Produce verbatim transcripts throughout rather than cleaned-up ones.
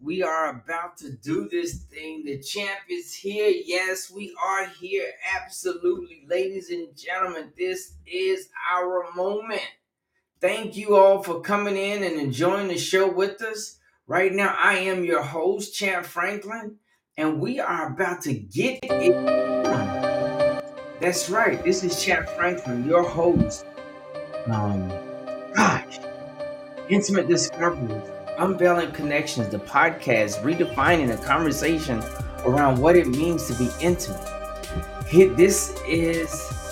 We are about to do this thing. The champ is here. Yes, we are here. Absolutely. Ladies and gentlemen, this is our moment. Thank you all for coming in and enjoying the show with us. Right now, I am your host, Champ Franklin, and we are about to get it on. That's right. This is Champ Franklin, your host. Um, gosh. Intimate Discoveries, Unveiling Connections, the podcast redefining a conversation around what it means to be intimate. Here- This is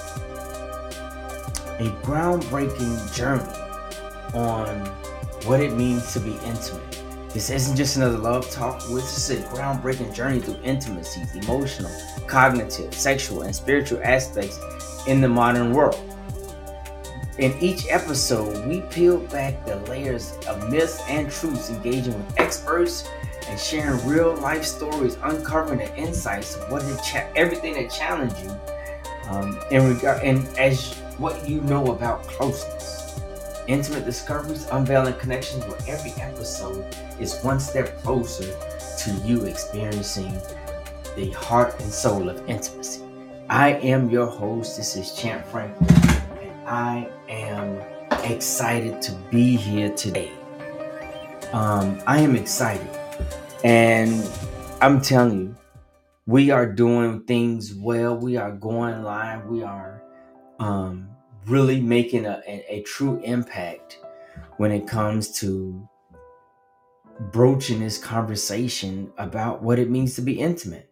a groundbreaking journey on what it means to be intimate. This isn't just another love talk. This is a groundbreaking journey through intimacies, emotional, cognitive, sexual, and spiritual aspects in the modern world. In each episode, we peel back the layers of myths and truths, engaging with experts and sharing real life stories, uncovering the insights of what it cha- everything that challenged you, um, in regard and as what you know about closeness. Intimate Discoveries, Unveiling Connections, where every episode is one step closer to you experiencing the heart and soul of intimacy. I am your host. This is Champ Franklin. I am excited to be here today. Um, I am excited. And I'm telling you, we are doing things well. We are going live. We are um, really making a, a, a true impact when it comes to broaching this conversation about what it means to be intimate.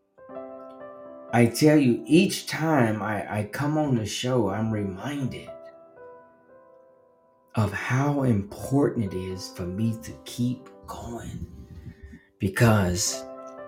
I tell you, each time I, I come on the show, I'm reminded of how important it is for me to keep going, because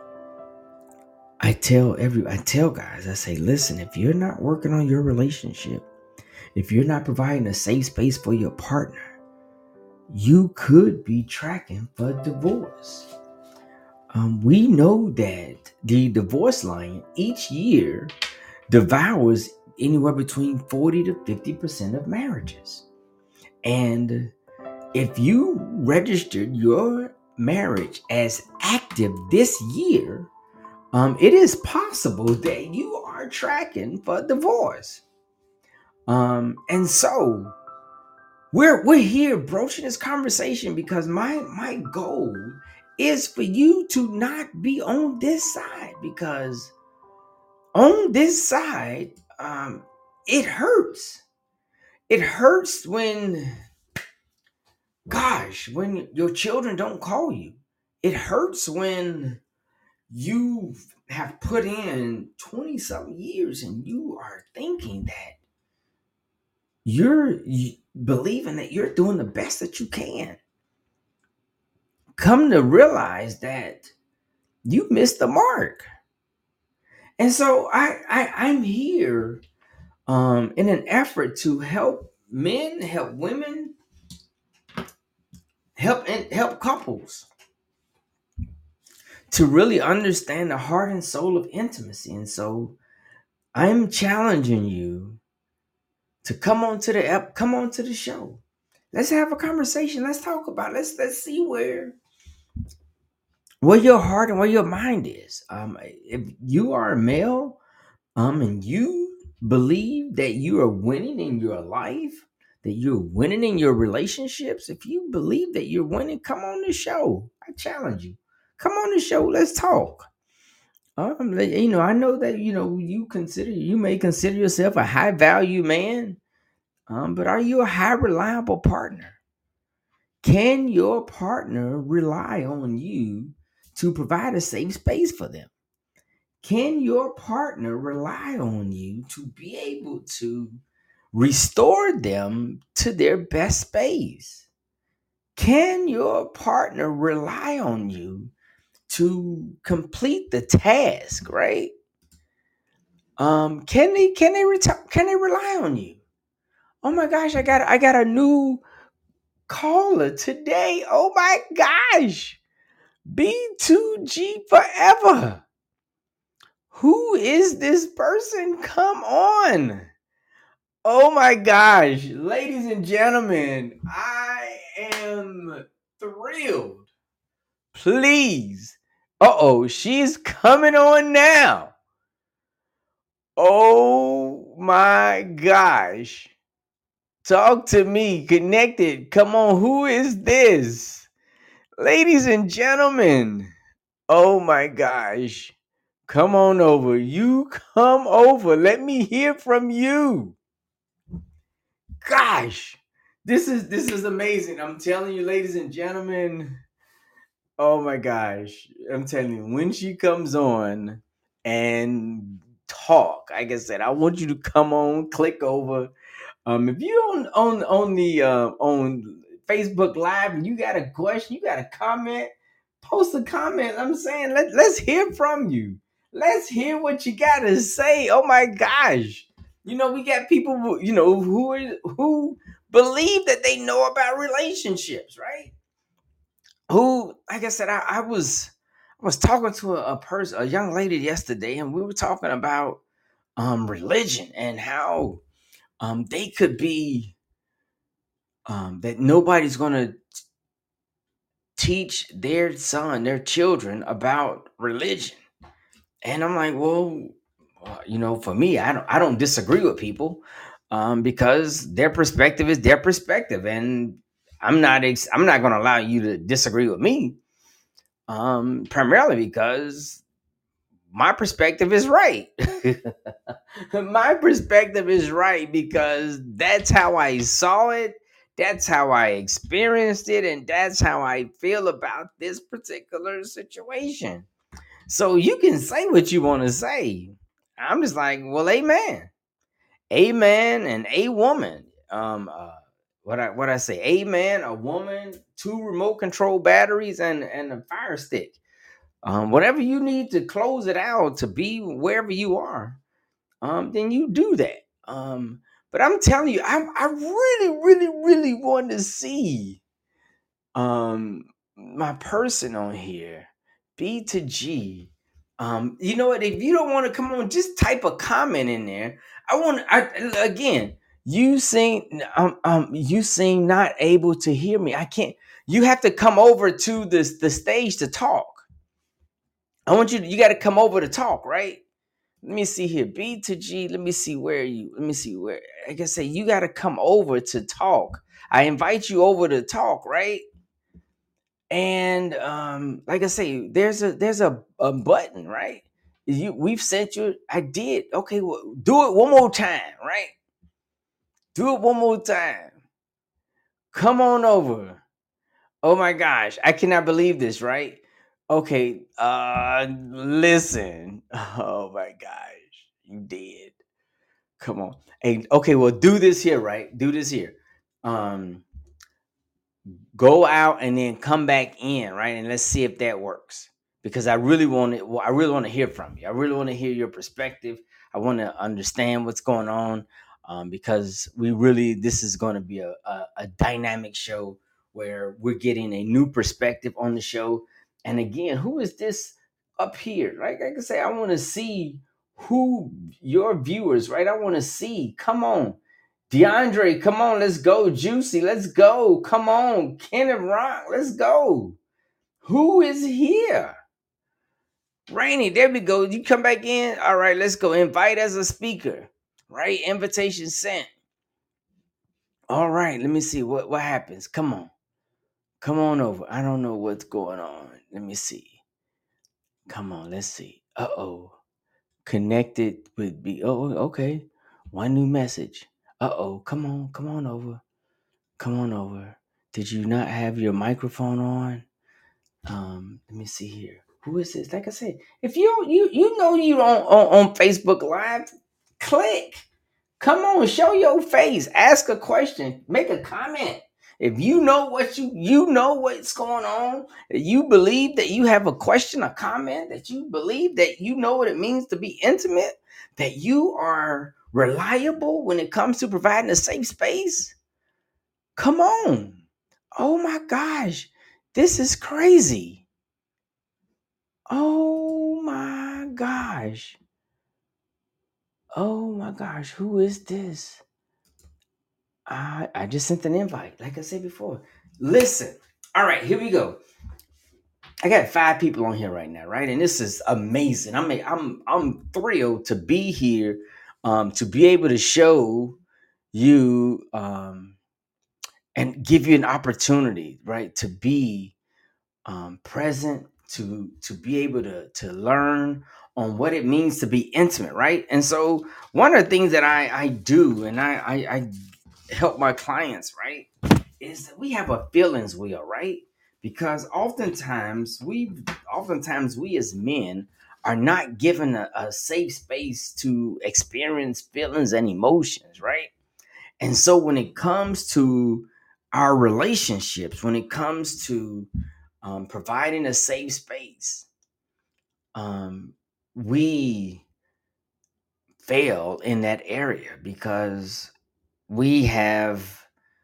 I tell every I tell guys, I say, listen, if you're not working on your relationship, if you're not providing a safe space for your partner, you could be tracking for divorce. Um, we know that the divorce line each year devours anywhere between forty to fifty percent of marriages. And if you registered your marriage as active this year, um, it is possible that you are tracking for divorce. Um, and so we're we're here broaching this conversation because my my goal is for you to not be on this side, because on this side, um, it hurts. It hurts when Gosh, when your children don't call you. It hurts when you have put in twenty something years and you are thinking that you're you, believing that you're doing the best that you can. Come to realize that you missed the mark. And so I, I I'm here um in an effort to help men, help women, help and help couples to really understand the heart and soul of intimacy. And so I'm challenging you to come on to the app, come on to the show. Let's have a conversation. Let's talk about it. Let's let's see where where your heart and where your mind is. Um, if you are a male, um, and you believe that you are winning in your life, that you're winning in your relationships, if you believe that you're winning, come on the show. I challenge you. Come on the show. Let's talk. Um, like, you know, I know that you know you consider you may consider yourself a high value man, um, but are you a high reliable partner? Can your partner rely on you to provide a safe space for them? Can your partner rely on you to be able to restore them to their best space? Can your partner rely on you to complete the task, right? Um, can they can they reti- can they rely on you? Oh my gosh, I got I got a new caller today. Oh my gosh. B two G forever. Who is this person? Come on. Oh my gosh, ladies and gentlemen, I am thrilled, Please. Uh-oh, she's coming on now. Oh my gosh. Talk to me. Connected. Come on, who is this? Ladies and gentlemen. Oh my gosh. Come on over. You come over. Let me hear from you. Gosh. This is this is amazing. I'm telling you, ladies and gentlemen. Oh my gosh. I'm telling you, when she comes on and talk, like I said, I want you to come on, click over. Um, if you on on on the uh, on Facebook Live and you got a question, you got a comment, post a comment. I'm saying let let's hear from you. Let's hear what you got to say. Oh my gosh, you know we got people who, you know who are, who believe that they know about relationships, right? Who, like I said, I, I was I was talking to a, a person, a young lady yesterday, and we were talking about um religion and how um they could be um, that nobody's going to teach their son, their children about religion. And I'm like, well, uh, you know, for me, I don't, I don't disagree with people um, because their perspective is their perspective, and I'm not, ex- I'm not going to allow you to disagree with me. Um, primarily because my perspective is right. My perspective is right because that's how I saw it. That's how I experienced it. And that's how I feel about this particular situation. So you can say what you want to say. I'm just like, well, amen. Amen and a woman. Um, uh, what I what I say, amen, a woman, two remote control batteries, and and a fire stick. Um, whatever you need to close it out to be wherever you are, um, then you do that. Um, but I'm telling you, I, I really, really, really want to see um, my person on here, B to G. Um, you know what? If you don't want to come on, just type a comment in there. I want. I again. You seem um, um you seem not able to hear me. I can't. You have to come over to this the stage to talk. I want you to, you got to come over to talk, right? Let me see here. B to G. Let me see where you, let me see where, like I say, you got to come over to talk. I invite you over to talk, right? And um, like I say, there's a, there's a, a button, right? You, we've sent you, I did. Okay, well, do it one more time, right? Do it one more time. Come on over. Oh my gosh, I cannot believe this, right? Okay, uh listen. Oh my gosh, you did. Come on. Hey, okay, well do this here, right? Do this here. Um go out and then come back in, right? And let's see if that works. Because I really want to well, I really want to hear from you. I really want to hear your perspective. I want to understand what's going on. Um, because we really this is going to be a, a, a dynamic show where we're getting a new perspective on the show. And again, who is this up here? Right? Like I say, I want to see who your viewers, right? I want to see. Come on. DeAndre, come on, let's go. Juicy, let's go. Come on. Kenneth Rock, let's go. Who is here? Rainy, there we go. You come back in. All right, let's go. Invite as a speaker. Right? Invitation sent. All right, let me see what, what happens. Come on. Come on over. I don't know what's going on. Let me see. Come on, let's see. Uh-oh. Connected with B. Oh, okay. One new message. Uh-oh. Come on. Come on over. Come on over. Did you not have your microphone on? Um, let me see here. Who is this? Like I said, if you you you know you on, on on Facebook Live, click. Come on, show your face. Ask a question. Make a comment. If you know what you you know what's going on, that you believe that you have a question, a comment, that you believe that you know what it means to be intimate, that you are reliable when it comes to providing a safe space. Come on. Oh my gosh. This is crazy. Oh my gosh. Oh my gosh. Who is this? I I just sent an invite, like I said before. Listen. All right, here we go. I got five people on here right now, right? And this is amazing. I mean, I'm I'm thrilled to be here, um, to be able to show you um, and give you an opportunity, right, to be um, present, to to be able to to learn on what it means to be intimate, right? And so one of the things that I I do and I I, I help my clients, right, is that we have a feelings wheel, right? Because oftentimes we oftentimes we as men are not given a, a safe space to experience feelings and emotions, right? And so when it comes to our relationships, when it comes to um, providing a safe space, um, we fail in that area because we have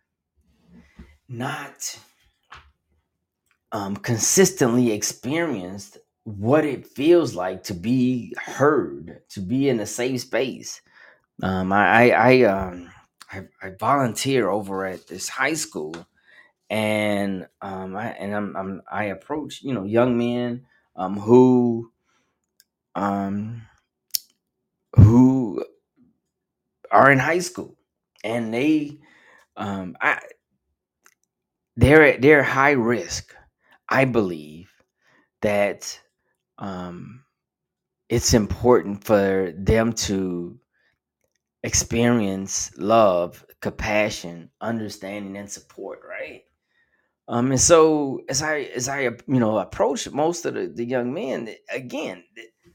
not um, consistently experienced what it feels like to be heard, to be in a safe space. Um, I, I, I, um, I, I volunteer over at this high school, and um, I, and I'm, I'm, I approach you know young men um, who um, who are in high school, and they um, I, they're they're high risk. I believe that um, it's important for them to experience love, compassion, understanding, and support, right? Um, and so as I as I you know approach most of the, the young men, again,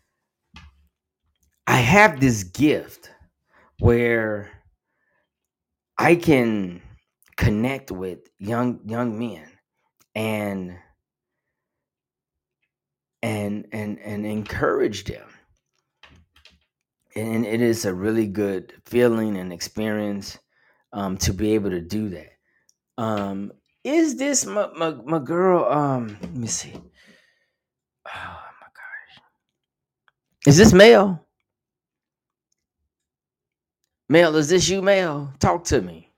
I have this gift where I can connect with young young men and and and and encourage them. And it is a really good feeling and experience um, to be able to do that. Um, is this my, my, my girl? Um, let me see. Oh my gosh, is this Mel? Mel, is this you, Mel? Talk to me.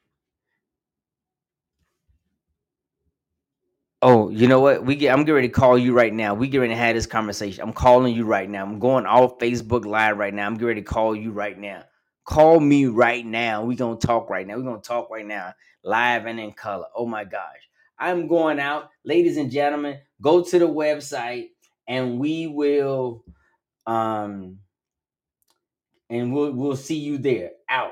Oh, you know what? We get. I'm getting ready to call you right now. We get ready to have this conversation. I'm calling you right now. I'm going off Facebook Live right now. I'm getting ready to call you right now. Call me right now. We gonna talk right now. We gonna talk right now, live and in color. Oh my gosh, I'm going out, ladies and gentlemen. Go to the website, and we will, um, and we'll we'll see you there. Out.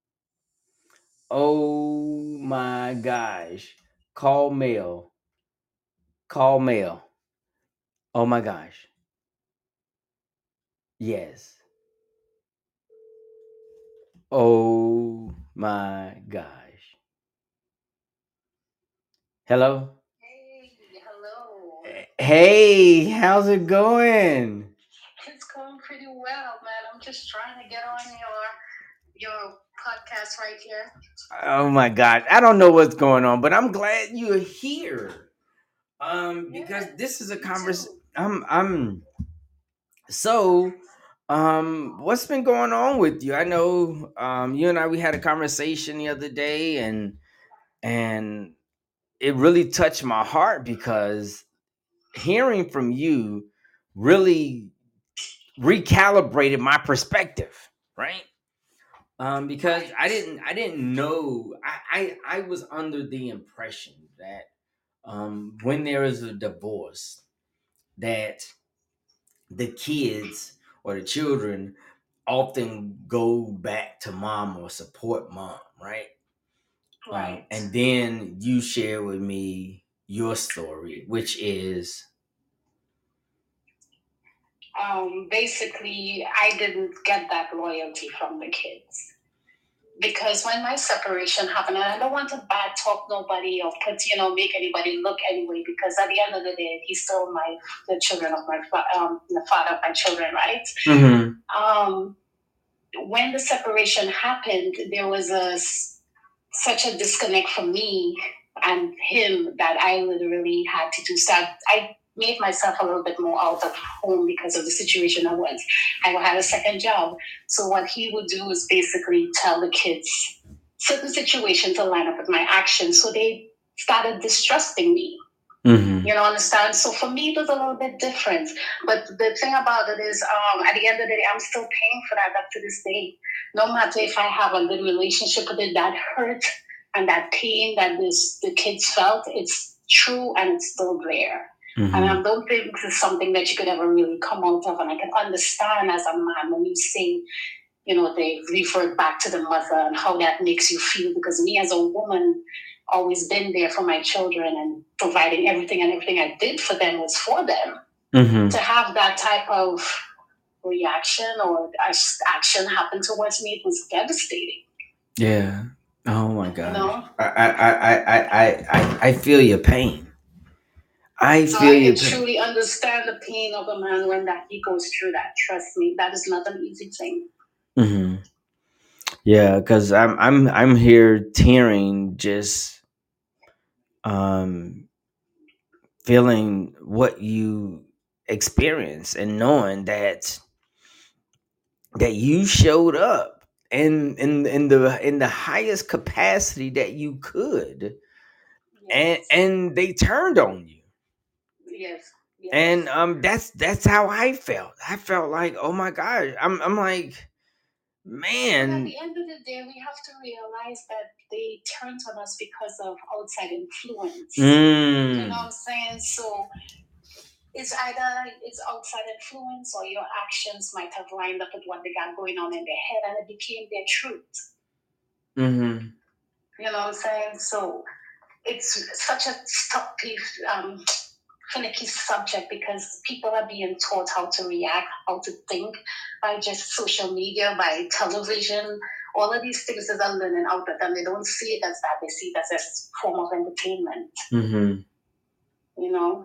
Oh my gosh, call Mel. Call Mel. Oh my gosh. Yes. Oh my gosh. Hello? Hey, hello. Hey, how's it going? It's going pretty well, man. I'm just trying to get on your your podcast right here. Oh my god. I don't know what's going on, but I'm glad you're here. Um because Yeah, this is a me conversation. too. I'm I'm so um what's been going on with you? I know um you and I we had a conversation the other day, and and it really touched my heart because hearing from you really recalibrated my perspective, right? Um, because Right. I didn't I didn't know I I, I was under the impression that um, when there is a divorce, that the kids or the children often go back to mom or support mom, right? Um, Right. and then you share with me your story, which is Um, basically, I didn't get that loyalty from the kids. Because when my separation happened, and I don't want to bad talk nobody or put, you know, make anybody look anyway, because at the end of the day, he's still my, the children of my, fa- um, the father of my children, right? mm-hmm, Um, when the separation happened, there was a such a disconnect from me and him that I literally had to do start. I made myself a little bit more out of home because of the situation I was. I had a second job, so what he would do is basically tell the kids certain situations to line up with my actions, so they started distrusting me. Mm-hmm. You know, understand? So for me, it was a little bit different. But the thing about it is, um, at the end of the day, I'm still paying for that up to this day. No matter if I have a good relationship with it, that hurt and that pain that this the kids felt, it's true and it's still there. Mm-hmm. And I don't think this is something that you could ever really come out of. And I can understand as a man when you say, you know, they refer back to the mother and how that makes you feel. Because me as a woman, always been there for my children and providing everything, and everything I did for them was for them. Mm-hmm. To have that type of reaction or action happen towards me, it was devastating. Yeah. Oh my God. You know? I, I, I, I, I, I, I feel your pain. I So feel I your can pain. truly understand the pain of a man when that he goes through that. Trust me, that is not an easy thing. Mm-hmm. Yeah, because I'm I'm I'm here tearing, just um feeling what you experience and knowing that that you showed up in in in the in the highest capacity that you could, and Yes. and they turned on you. Yes. Yes. And um that's that's how I felt. I felt like, oh my gosh, I'm I'm like, But at man. the end of the day, we have to realize that they turned on us because of outside influence. You know Mm, what I'm saying? So it's either it's outside influence or your actions might have lined up with what they got going on in their head, and it became their truth. mm-hmm. You know what I'm saying? So it's such a stuffy, um, finicky subject because people are being taught how to react, how to think by just social media, by television. All of these things is a learning outlet, and they don't see it as that. They see it as a form of entertainment. Mm-hmm. You know?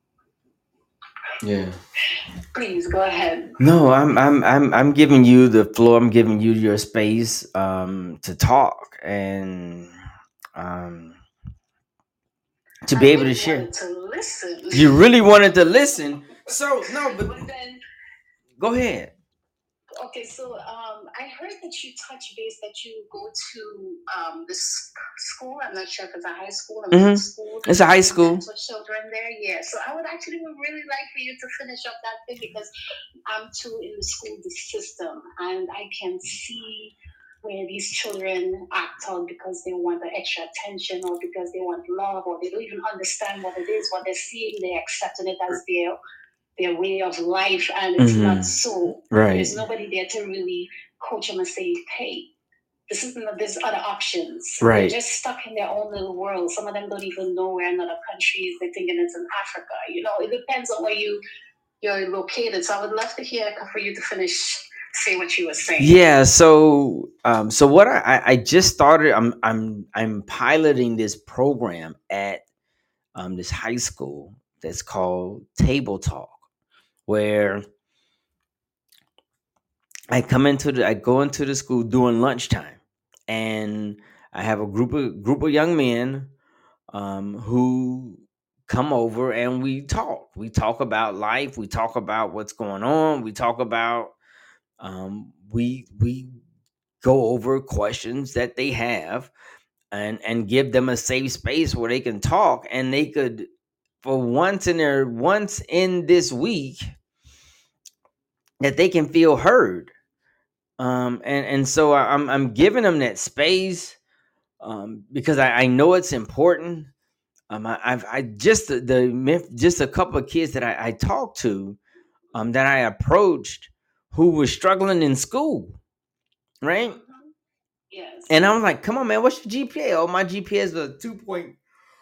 Yeah. Please go ahead. No, I'm I'm I'm I'm giving you the floor. I'm giving you your space um to talk and um to be I able to really share. wanted to listen. You really wanted to listen. So no, but, But then go ahead. okay, so um, I heard that you touch base that you go to um, this school. I'm not sure if it's a high school or middle Mm-hmm. school. It's a high You school. mentor children there, yeah. So I would actually really like for you to finish up that thing because I'm too in the school system and I can see where these children act out because they want the extra attention or because they want love or they don't even understand what it is, what they're seeing, they're accepting it as their their way of life, and it's Mm-hmm. not so. Right. There's nobody there to really coach them and say, hey, this is not, there's other options. Right. They're just stuck in their own little world. Some of them don't even know where another country is. They're thinking it's in Africa. You know, it depends on where you you're located. So I would love to hear for you to finish say what you were saying. Yeah. So um so what I I I just started. I'm I'm I'm piloting this program at um this high school that's called Table Talk, where I come into the I go into the school during lunchtime, and I have a group of group of young men um, who come over and we talk. We talk about life. We talk about what's going on. We talk about um, we we go over questions that they have, and and give them a safe space where they can talk, and they could, for once in their once in this week, that they can feel heard. Um, and and so I- I'm I'm giving them that space, um, because I, I know it's important. Um, I, I've I just the, the myth- just a couple of kids that I, I talked to, um, that I approached, who was struggling in school, right? Yes. And I was like, "Come on, man, what's your G P A?" Oh, my G P A is a two point,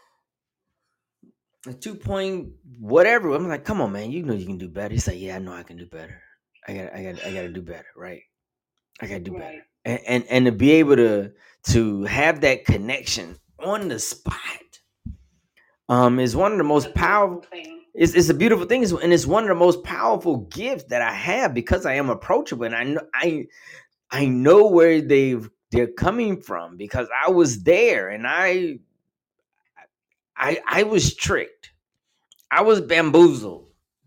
a two point whatever. I'm like, "Come on, man, you know you can do better." He's like, "Yeah, I know I can do better. I got I got I got to do better, right? I got to do Right. better." And, and and to be able to to have that connection on the spot, um, is one of the most powerful. It's, it's a beautiful thing, and it's one of the most powerful gifts that I have because I am approachable, and I know I I know where they've they're coming from because I was there, and I I I was tricked, I was bamboozled,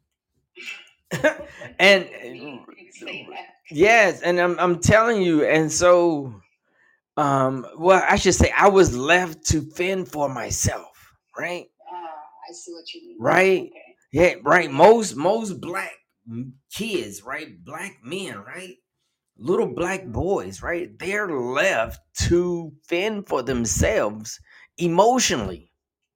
and yes, and I'm I'm telling you, and so um, well, I should say I was left to fend for myself, right? see what you mean. Right? Okay. Yeah, right. Most most black kids, right? Black men, right? Little black boys, right? They're left to fend for themselves emotionally.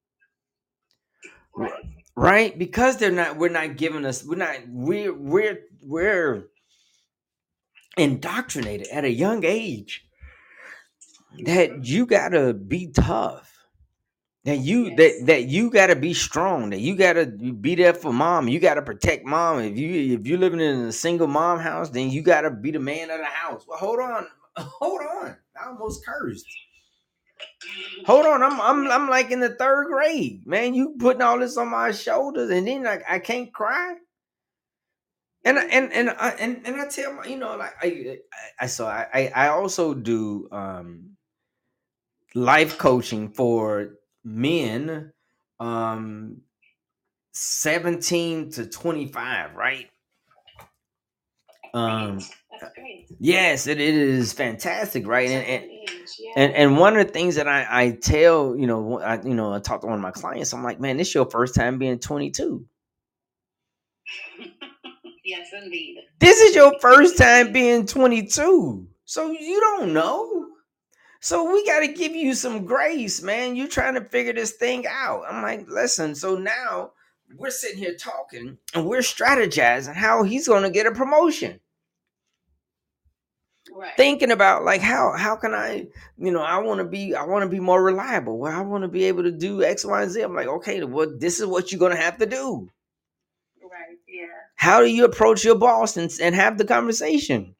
Right. Right? Because they're not we're not giving us we're not we're we're we're indoctrinated at a young age that you gotta be tough. That you Yes. that that you gotta be strong. That you gotta be there for mom. You gotta protect mom. If you if you're living in a single mom house, then you gotta be the man of the house. Well, hold on, hold on. I almost cursed. Hold on, I'm I'm I'm like in the third grade, man. You putting all this on my shoulders, and then like I can't cry. And I- and and I and, and I tell my, you know, like I I, I so I I I also do um life coaching for men, um seventeen to twenty-five, right? Um Great. That's great. yes, it, it is fantastic, right? That's And a and, good age. Yeah. and and one of the things that I I tell, you know, I you know, I talk to one of my clients, I'm like, man, this is your first time being twenty-two. Yes, indeed. This is your first time being twenty-two. So you don't know. So we got to give you some grace, man. You're trying to figure this thing out. I'm like, listen, so now we're sitting here talking and we're strategizing how he's going to get a promotion. Right. Thinking about like how how can I, you know, I want to be I want to be more reliable. Well, I want to be able to do X, Y, and Z. I'm like, okay, well, this is what you're going to have to do. Right. Yeah. How do you approach your boss and, and have the conversation?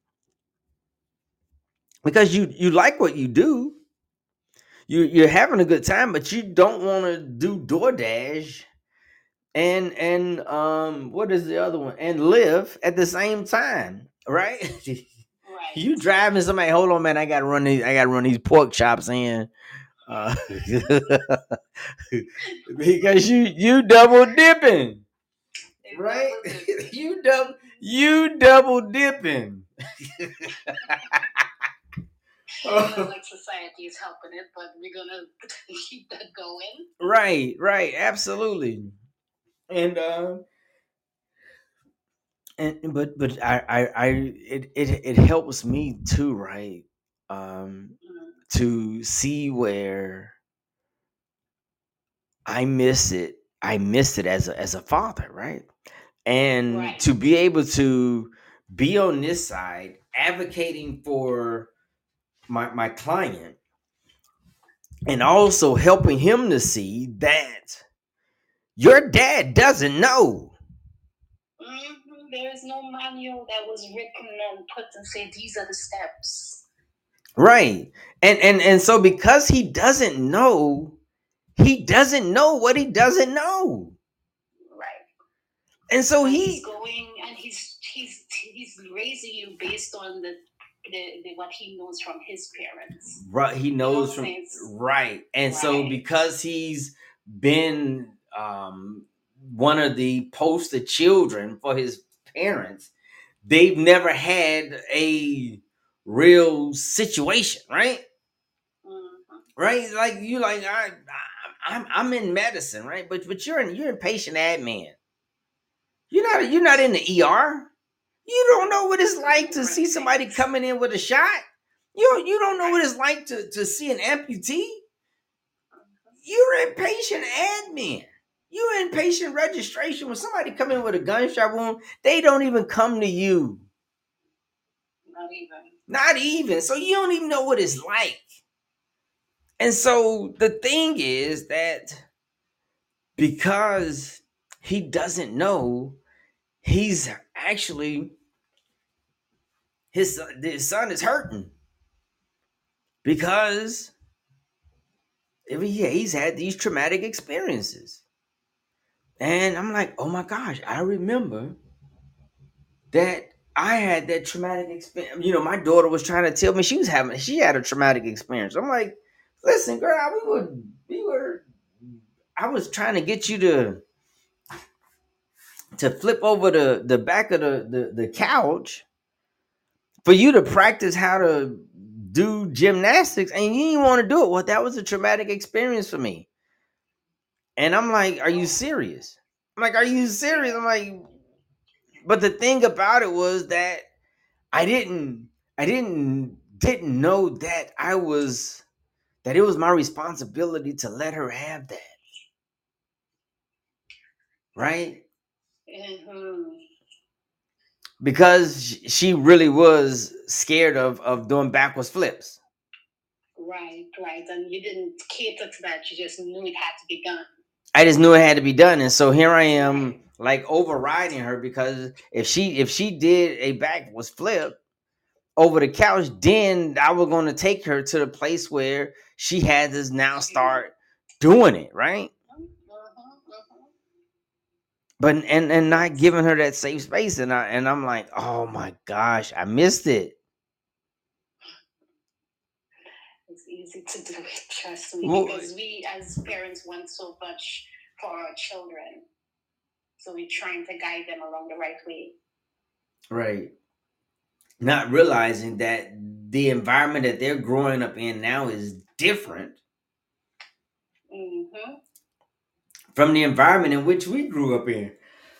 Because you you like what you do. You you're having a good time, but you don't want to do DoorDash and and um what is the other one? And live at the same time, right? Right. You driving somebody, hold on, man, I gotta run these, I gotta run these pork chops in. Uh, because you you double dipping. They Right? double dip. you double you double dipping. Not like society is helping it, but we're gonna keep that going. Right, right, absolutely. And uh and but but I I, I it, it it helps me too, right? Um Mm. to see where I miss it. I miss it as a as a father, right? And Right. to be able to be on this side advocating for my my client and also helping him to see that your dad doesn't know. Mm-hmm. There is no manual that was written and put and say these are the steps. Right. And and and so because he doesn't know, he doesn't know what he doesn't know. Right. And so And he he's going and he's he's he's raising you based on the the, the what he knows from his parents. right he knows You from know what I'm saying? right. And so Right. because he's been um one of the poster children for his parents, they've never had a real situation, right? Mm-hmm. Right? Like you like I, I I'm I'm in medicine, right? But but you're in you're in patient admin. You're not you're not in the E R. You don't know what it's like to see somebody coming in with a shot. You don't, you don't know what it's like to, to see an amputee. You're in patient admin. You're in patient registration. When somebody come in with a gunshot wound, they don't even come to you. Not even. Not even. So you don't even know what it's like. And so the thing is that because he doesn't know, he's actually his son, his son is hurting because yeah, he's had these traumatic experiences. And I'm like, oh my gosh, I remember that I had that traumatic experience. You know, my daughter was trying to tell me she was having, she had a traumatic experience. I'm like, listen, girl, we were, we were, I was trying to get you to, to flip over the, the back of the, the, the couch for you to practice how to do gymnastics and you didn't want to do it. Well, that was a traumatic experience for me. And I'm like, are you serious? I'm like, are you serious? I'm like, but the thing about it was that I didn't, I didn't, didn't know that I was, that it was my responsibility to let her have that. Right? Mm-hmm. Because she really was scared of of doing backwards flips. Right, right. And you didn't cater to that. You just knew it had to be done. I just knew it had to be done, and so here I am, like overriding her because if she if she did a backwards flip over the couch, then I was going to take her to the place where she had to now start doing it, right? But and and not giving her that safe space, and I and I'm like, oh my gosh, I missed it. It's easy to do it, trust me, Well, because we as parents want so much for our children. So we're trying to guide them along the right way. right. Not realizing that the environment that they're growing up in now is different Mm-hmm. from the environment in which we grew up in.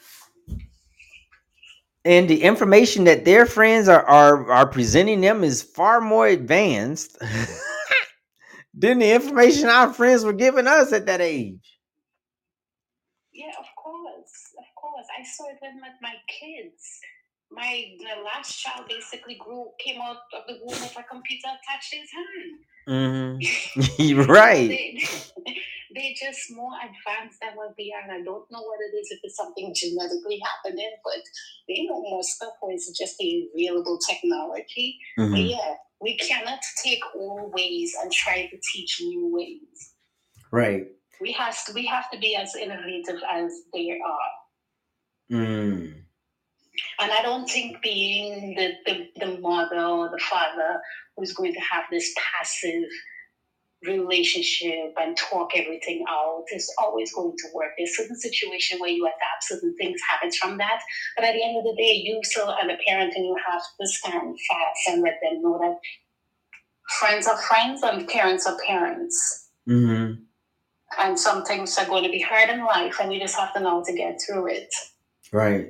And the information that their friends are are, are presenting them is far more advanced than the information our friends were giving us at that age. Yeah, of course, of course. I saw it with my, my kids. My the last child basically grew came out of the womb with a computer attached to his hand. Mm-hmm. Right. They, they're just more advanced than what we are. And I don't know what it is, if it's something genetically happening, but they know more stuff, or it's just the available technology. Mm-hmm. But yeah, we cannot take old ways and try to teach new ways. Right. We have to, we have to be as innovative as they are. Mm. And I don't think being the, the, the mother or the father who's going to have this passive relationship and talk everything out is always going to work. There's certain situation where you adapt, certain things happen from that. But at the end of the day, you still are the parent, and you have to stand fast and let them know that friends are friends and parents are parents. Mm-hmm. And some things are going to be hard in life, and you just have to know how to get through it. Right.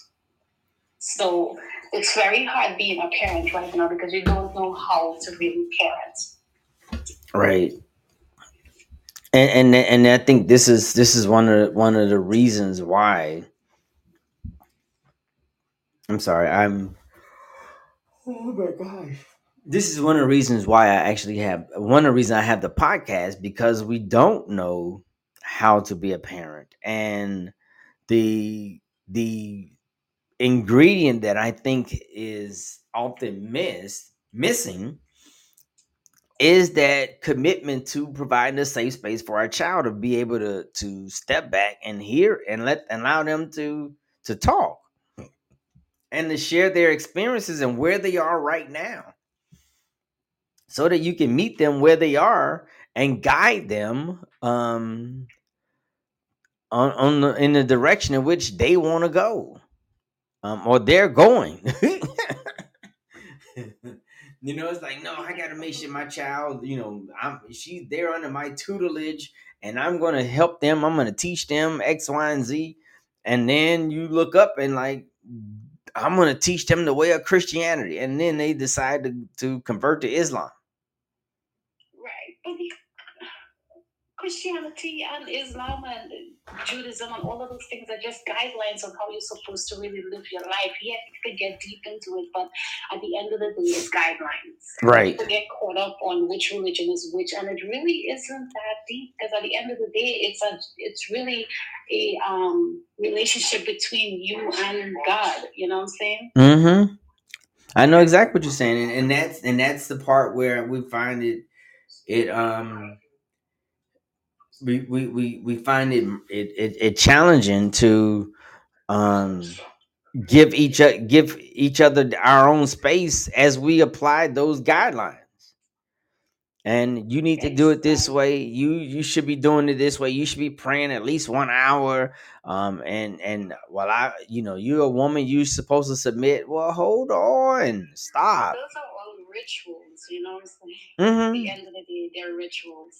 So it's very hard being a parent right now because you don't know how to really parent. Right. And and and I think this is this is one of the, one of the reasons why. I'm sorry. I'm. Oh my gosh. This is one of the reasons why I actually have one of the reasons I have the podcast, because we don't know how to be a parent, and the the ingredient that I think is often missed missing is that commitment to providing a safe space for our child to be able to to step back and hear and let and allow them to to talk and to share their experiences and where they are right now, so that you can meet them where they are and guide them um on, on the, in the direction in which they want to go, um or they're going. You know, it's like, no, I gotta make sure my child, you know, I'm she's there under my tutelage, and I'm gonna help them, I'm gonna teach them X, Y, and Z. And then you look up and like, I'm gonna teach them the way of Christianity, and then they decide to, to convert to Islam. Right. But Christianity and Islam and Judaism and all of those things are just guidelines on how you're supposed to really live your life. Yeah, you can get deep into it, but at the end of the day, it's guidelines. Right. People get caught up on which religion is which, and it really isn't that deep, because at the end of the day, it's a it's really a um, relationship between you and God. You know what I'm saying? Mm-hmm. I know exactly what you're saying, and, and that's and that's the part where we find it it um we we we, we find it it, it it challenging to um give each o- give each other our own space as we apply those guidelines. And you need to do it this way. You you should be doing it this way. You should be praying at least one hour. Um, and and while I, you know, you're a woman, you're supposed to submit. Well, hold on, stop. Those are all rituals, you know what I'm saying? Mm-hmm. At the end of the day, they're rituals.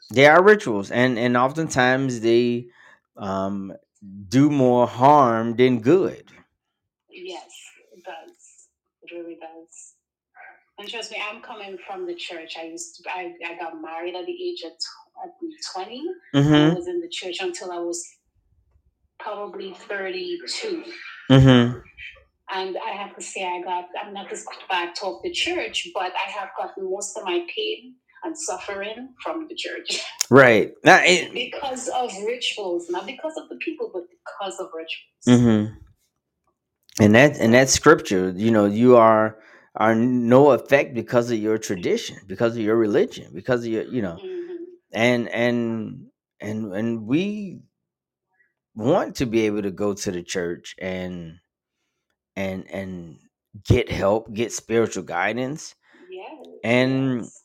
They are rituals, and and oftentimes they um, do more harm than good. Yes, it does. It really does. And trust me, I'm coming from the church. I used to, I, I got married at the age of twenty. Mm-hmm. I was in the church until I was probably thirty-two. Mm-hmm. And I have to say, I got, I'm not as bad talk the church, but I have gotten most of my pain and suffering from the church. Right. Now, it, because of rituals, not because of the people, but because of rituals. Mm-hmm. And that and that scripture, you know, you are are no effect because of your tradition, because of your religion, because of your, you know, mm-hmm. and and and and we want to be able to go to the church and and and get help, get spiritual guidance. Yes. And Yes.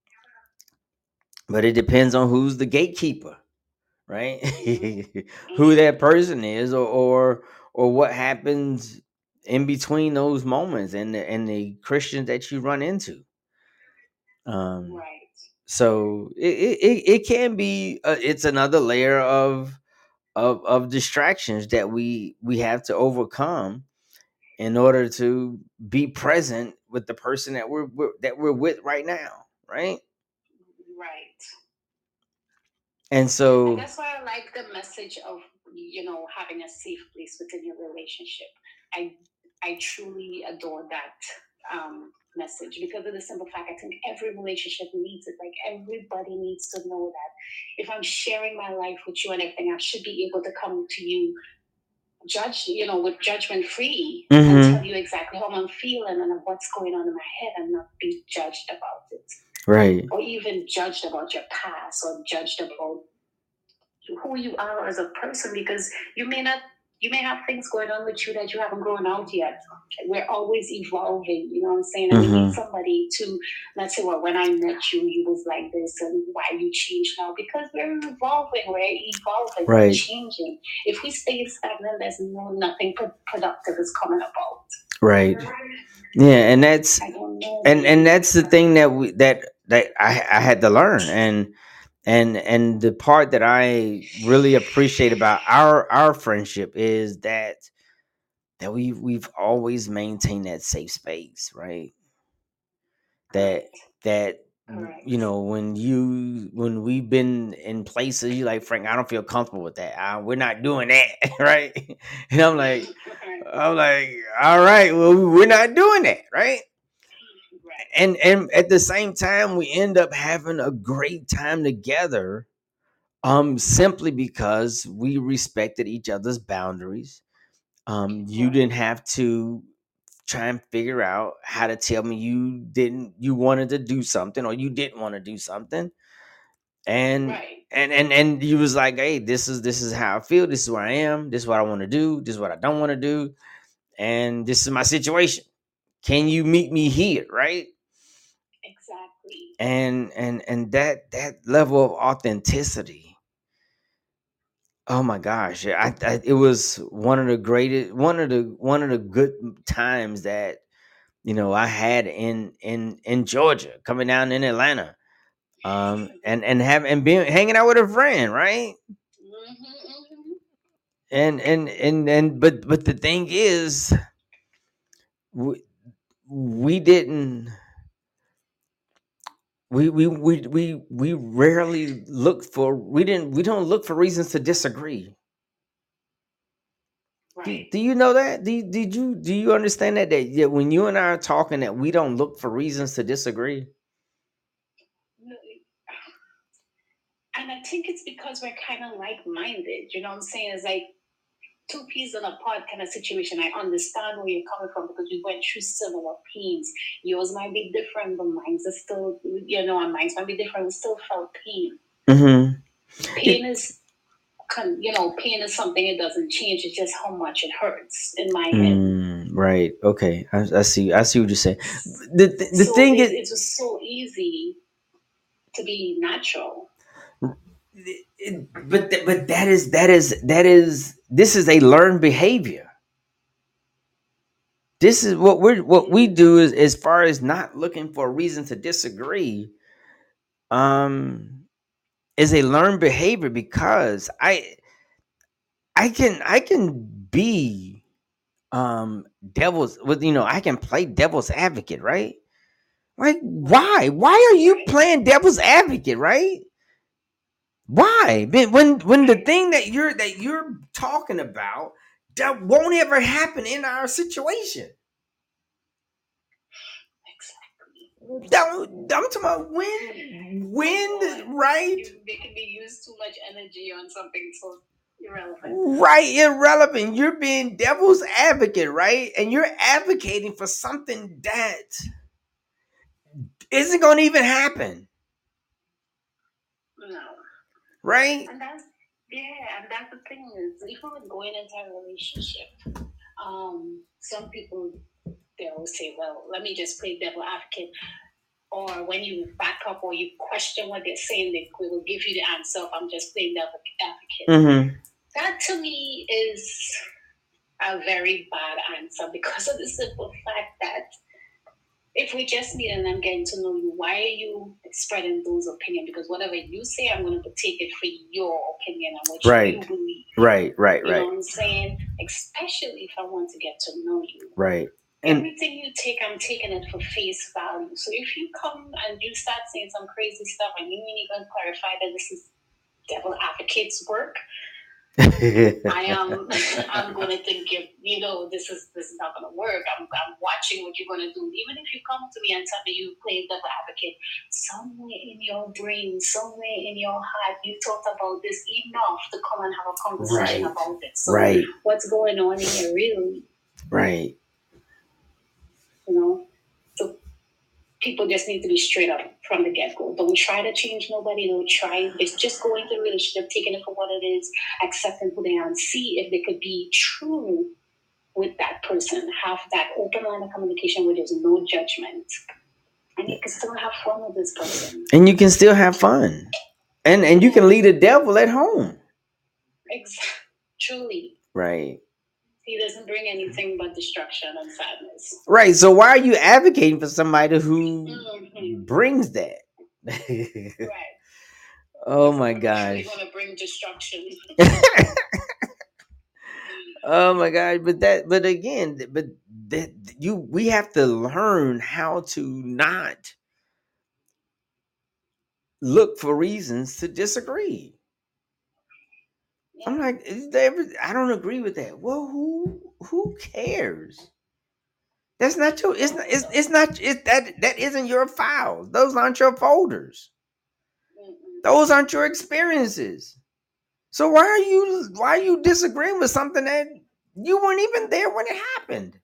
But it depends on who's the gatekeeper, right? Who that person is, or or or what happens in between those moments, and the, and the Christians that you run into. Um, right. So it it, it can be uh, it's another layer of of of distractions that we we have to overcome in order to be present with the person that we're, we're that we're with right now, right? Right. And so, and that's why I like the message of, you know, having a safe place within your relationship. I I truly adore that um, message because of the simple fact I think every relationship needs it. Like everybody needs to know that if I'm sharing my life with you and everything, I should be able to come to you judge, you know, with judgment free, mm-hmm. and tell you exactly how I'm feeling and what's going on in my head and not be judged about it. Right. Or even judged about your past or judged about who you are as a person, because you may not you may have things going on with you that you haven't grown out yet. We're always evolving, you know what I'm saying? And mm-hmm. we need somebody to not say, well, when I met you, you was like this, and why you changed now? Because we're evolving, we're evolving, right. We're changing. If we stay stagnant, there's no nothing productive is coming about. Right. Yeah, and that's and and that's the thing that we that that I I had to learn. and and and the part that I really appreciate about our our friendship is that that we we've always maintained that safe space, right? That that Correct. You know, when you when we've been in places, you like, Frank, I don't feel comfortable with that. Uh, we're not doing that, right? And I'm like, I'm like, all right, well, we're not doing that, right? And and at the same time, we end up having a great time together, um, simply because we respected each other's boundaries. Um, you didn't have to try and figure out how to tell me you didn't you wanted to do something or you didn't want to do something. And right. and and and you was like, hey, this is this is how I feel, this is where I am, this is what I want to do, this is what I don't want to do, and this is my situation. Can you meet me here, right? Exactly. And and and that that level of authenticity, oh my gosh, I, I it was one of the greatest one of the one of the good times that, you know, I had in in in Georgia, coming down in Atlanta, um, and and having and being hanging out with a friend, right? Mm-hmm, mm-hmm. And and and and but but the thing is, we, we didn't we we we we we rarely look for we didn't we don't look for reasons to disagree. Right. Do, do you know that? Do, did you do you understand that that yeah, when you and I are talking, that we don't look for reasons to disagree? And I think it's because we're kind of like-minded. You know what I'm saying? It's like two peas in a pod kind of situation. I understand where you're coming from because we went through similar pains. Yours might be different, but mine's is still, you know, and mine's might be different. We still felt pain. Mm-hmm. Pain it, is, you know, pain is something, it doesn't change. It's just how much it hurts in my mm, head. Right. Okay. I, I see. I see what you're saying. The the, the so thing it, is, it's just so easy to be natural. It, but th- but that is that is that is this is a learned behavior. This is what we're what we do is, as far as not looking for a reason to disagree. Um, is a learned behavior because I I can I can be um devil's with you know I can play devil's advocate, right? Like why? Why are you playing devil's advocate, right? Why? When when when the thing that you're that you're talking about that won't ever happen in our situation. Exactly. That, I'm talking about wind, wind, Oh, right? you, they can be used too much energy on something so irrelevant. Right, irrelevant. You're being devil's advocate, right? And you're advocating for something that isn't going to even happen, No. right? And that's yeah, and that's the thing is if we're going into a relationship, um, some people they always say, well, let me just play devil advocate. Or when you back up or you question what they're saying, they will give you the answer of I'm just playing devil advocate. Mm-hmm. That to me is a very bad answer because of the simple fact that if we just meet and I'm getting to know you, why are you spreading those opinions? Because whatever you say, I'm going to take it for your opinion and what Right. you believe. Right, right, You know right, what I'm saying? Especially if I want to get to know you. right. And Everything you take, I'm taking it for face value. So if you come and you start saying some crazy stuff and you ain't even clarify that this is devil advocate's work, I am I'm gonna think you you know this is this is not gonna work. I'm I'm watching what you're gonna do. Even if you come to me and tell me you play devil advocate, somewhere in your brain, somewhere in your heart, you thought about this enough to come and have a conversation Right. about it. So Right. what's going on here really? Right. You know? So people just need to be straight up from the get-go. Don't try to change nobody. Don't try. Just go into the relationship, taking it for what it is, accepting who they are, and see if they could be true with that person. Have that open line of communication where there's no judgment. And you can still have fun with this person. And you can still have fun. And and you can leave the devil at home. Exactly. Truly. Right. He doesn't bring anything but destruction and sadness. Right. So why are you advocating for somebody who mm-hmm. brings that? Right. Oh my gosh. He's gonna bring destruction. Oh my god! But that, but again, but that you, we have to learn how to not look for reasons to disagree. Yeah. I'm like, is there ever, I don't agree with that. Well, who who cares? That's not your. It's not. It's, it's not. It's that that isn't your files. Those aren't your folders. Those aren't your experiences. So why are you why are you disagreeing with something that you weren't even there when it happened?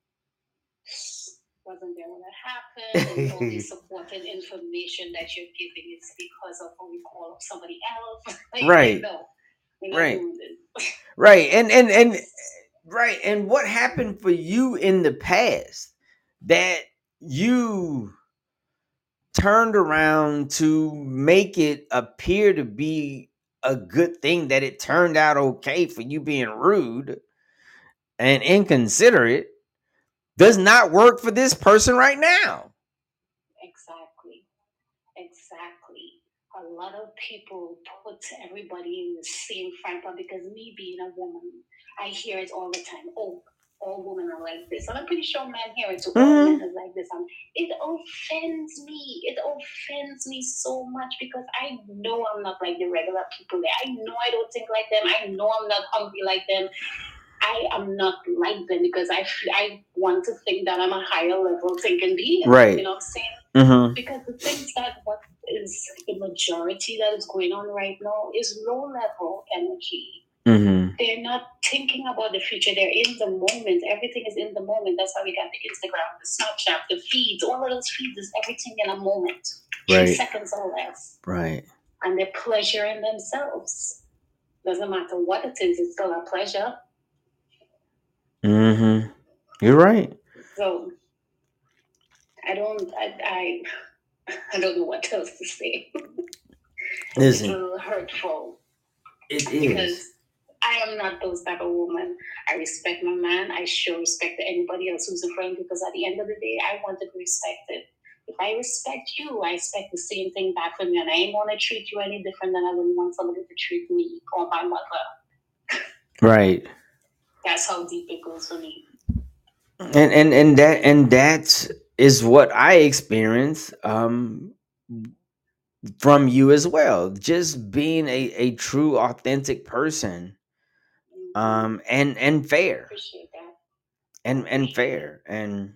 Wasn't there when it happened, and all the supporting information that you're giving is because of what we call somebody else. Like, right. No, right. Right. And and and right. And what happened for you in the past that you turned around to make it appear to be a good thing, that it turned out okay for you being rude and inconsiderate, does not work for this person right now. Exactly. Exactly. A lot of people put everybody in the same front, but because me being a woman, I hear it all the time. Oh, all women are like this. And I'm pretty sure men hear it too. Mm-hmm. All men are like this. And it offends me. It offends me so much because I know I'm not like the regular people there. I know I don't think like them. I know I'm not hungry like them. I am not like them because I, I want to think that I'm a higher level thinking being. Right. You know what I'm saying? Mm-hmm. Because the things that what is the majority that is going on right now is low level energy. Mm-hmm. They're not thinking about the future. They're in the moment. Everything is in the moment. That's why we got the Instagram, the Snapchat, the feeds. All of those feeds is everything in a moment. Right. Three seconds or less. Right. And they're pleasuring themselves. Doesn't matter what it is, it's still a pleasure. Mm-hmm. You're right. So I don't I I, I don't know what else to say. It's a little hurtful. It is. Because I am not those type of woman. I respect my man. I show respect to anybody else who's a friend because at the end of the day, I want to be respected. if I respect you, I expect the same thing back from you, and I ain't gonna treat you any different than I would want somebody to treat me or my mother. Right. That's how deep it goes for me. And and and that and that is what I experience um from you as well. Just being a, a true authentic person, um and and fair. Appreciate that. And and fair. And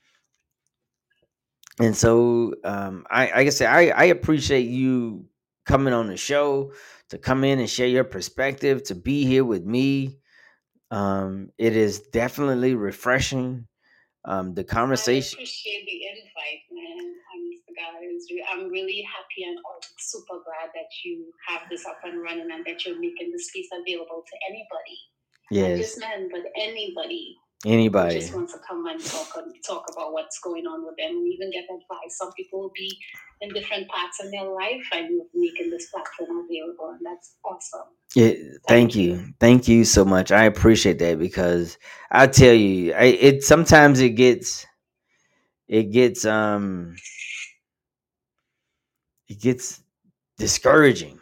and so um I like I said, I, I appreciate you coming on the show, to come in and share your perspective, to be here with me. Um it is definitely refreshing. Um the conversation. I appreciate the invite, man. I'm Mister Guys. I'm really happy and super glad that you have this up and running and that you're making the space available to anybody. Not Yes. just men, but anybody. Anybody. Who just wants to come and talk talk about what's going on with them and even get advice. Some people will be in different parts of their life and you're making this platform available, and that's awesome. Yeah, thank, Thank you. you. Thank you so much. I appreciate that, because I tell you, I, it sometimes it gets it gets um it gets discouraging,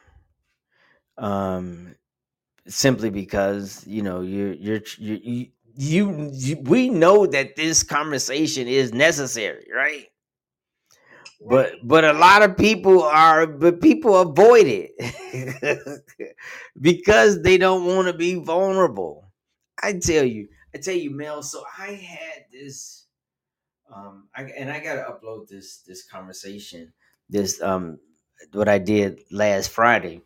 um simply because, you know, you're you're you you, you, you we know that this conversation is necessary, right? But Right. but a lot of people are but people avoid it because they don't want to be vulnerable. I tell you, I tell you, Mel. So I had this, um, I, and I gotta upload this this conversation, this um, what I did last Friday,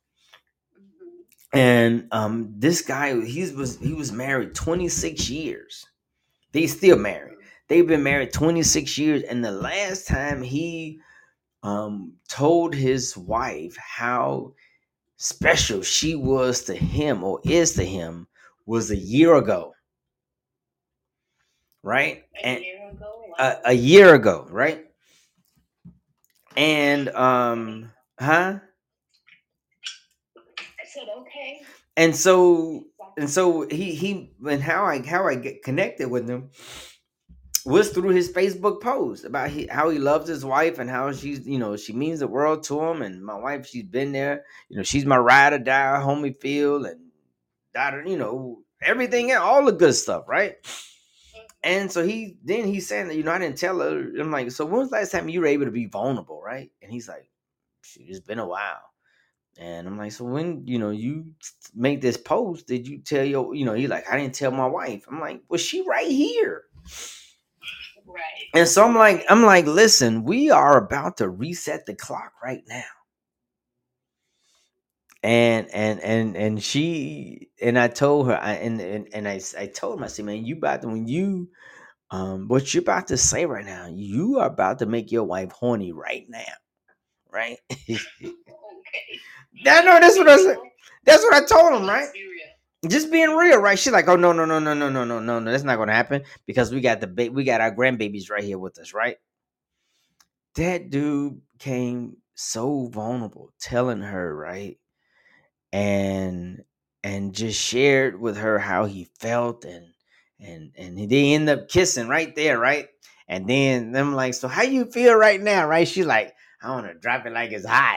and um, this guy, he was he was married twenty six years. They still married. They've been married twenty six years, and the last time he um told his wife how special she was to him, or is to him, was a year ago. Right? A and year ago? a, Wow. a year ago, right? And um huh I said, okay. and so and so he he and how I how I get connected with him was through his Facebook post about he, how he loves his wife, and how she's, you know, she means the world to him. And my wife, she's been there, you know, she's my ride or die, homie feel, and that, you know, everything, all the good stuff, right? And so he then he's saying that, you know, I didn't tell her. I'm like, so when was the last time you were able to be vulnerable, right? And he's like, "Shoot, it's been a while." And I'm like, so when, you know, you make this post, did you tell your, you know, he's like, I didn't tell my wife. I'm like, well, she right here. Right. And so I'm like, I'm like, listen, we are about to reset the clock right now. And and and and she and I told her, I and and, and I I told him, I said, man, you about to, when you um what you're about to say right now, you are about to make your wife horny right now. Right? Okay. Yeah, no, that's what I said. That's what I told him, right? Just being real, right? She's like, oh no, no, no, no, no, no, no, no, no, that's not gonna happen, because we got the ba- we got our grandbabies right here with us, right? That dude came so vulnerable, telling her, right, and and just shared with her how he felt, and and and they end up kissing right there, right? And then I'm like, so how you feel right now, right? She's like, I want to drop it like it's hot.